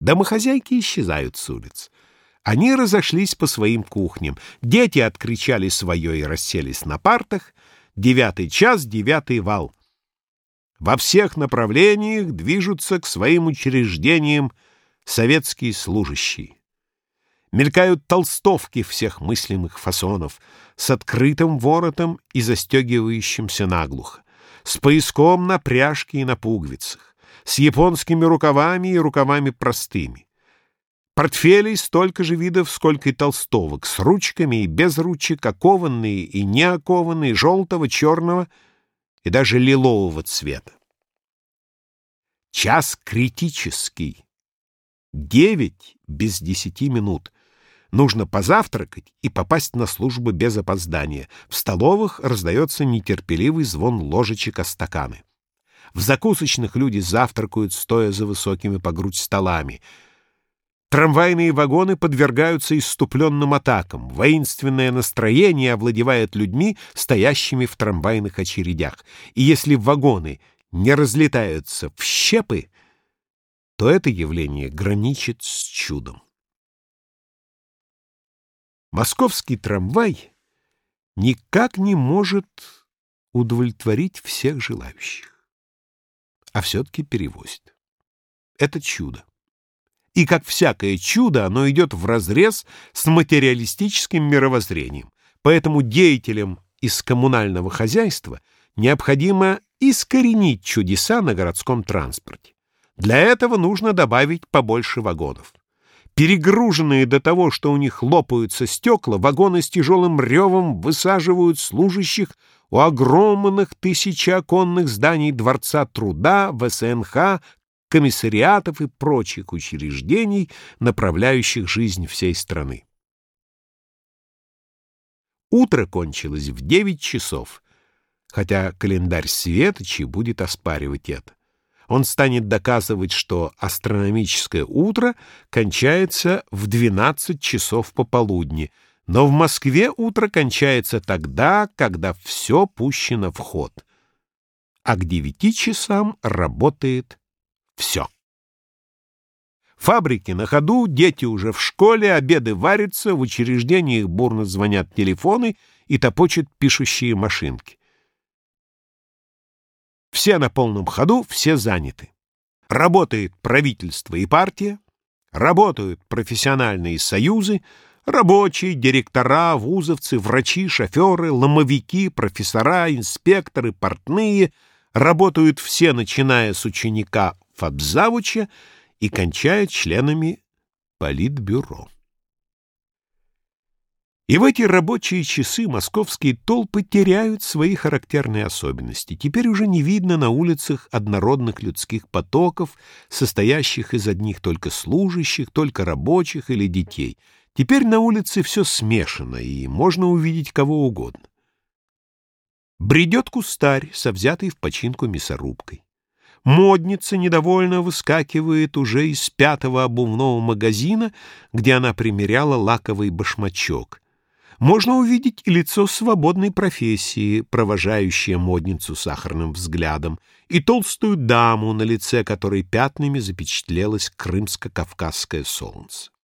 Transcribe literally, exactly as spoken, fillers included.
Домохозяйки исчезают с улиц. Они разошлись по своим кухням. Дети откричали свое и расселись на партах. Девятый час, девятый вал. Во всех направлениях движутся к своим учреждениям советские служащие. Мелькают толстовки всех мыслимых фасонов с открытым воротом и застегивающимся наглухо, с пояском на пряжке и на пуговицах, с японскими рукавами и рукавами простыми. Портфелей столько же видов, сколько и толстовок, с ручками и без ручек, окованные и не окованные, желтого, черного и даже лилового цвета. Час критический. Девять без десяти минут. Нужно позавтракать и попасть на службу без опоздания. В столовых раздается нетерпеливый звон ложечек о стаканы. В закусочных люди завтракают, стоя за высокими по грудь столами. Трамвайные вагоны подвергаются исступленным атакам. Воинственное настроение овладевает людьми, стоящими в трамвайных очередях. И если вагоны не разлетаются в щепы, то это явление граничит с чудом. Московский трамвай никак не может удовлетворить всех желающих, а все-таки перевозит. Это чудо. И, как всякое чудо, оно идет вразрез с материалистическим мировоззрением. Поэтому деятелям из коммунального хозяйства необходимо искоренить чудеса на городском транспорте. Для этого нужно добавить побольше вагонов. Перегруженные до того, что у них лопаются стекла, вагоны с тяжелым ревом высаживают служащих у огромных тысячеоконных зданий Дворца труда, вэ эс эн ха, комиссариатов и прочих учреждений, направляющих жизнь всей страны. Утро кончилось в девять часов, хотя календарь Светочи будет оспаривать это. Он станет доказывать, что астрономическое утро кончается в двенадцать часов пополудни, но в Москве утро кончается тогда, когда все пущено в ход, а к девяти часам работает все. Фабрики на ходу, дети уже в школе, обеды варятся, в учреждениях бурно звонят телефоны и топочут пишущие машинки. Все на полном ходу, все заняты. Работает правительство и партия, работают профессиональные союзы, рабочие, директора, вузовцы, врачи, шоферы, ломовики, профессора, инспекторы, портные, работают все, начиная с ученика фабзавуча и кончая членами политбюро. И в эти рабочие часы московские толпы теряют свои характерные особенности. Теперь уже не видно на улицах однородных людских потоков, состоящих из одних только служащих, только рабочих или детей. Теперь на улице все смешано, и можно увидеть кого угодно. Бредет кустарь со взятой в починку мясорубкой. Модница недовольно выскакивает уже из пятого обувного магазина, где она примеряла лаковый башмачок. Можно увидеть и лицо свободной профессии, провожающее модницу сахарным взглядом, и толстую даму, на лице которой пятнами запечатлелось крымско-кавказское солнце.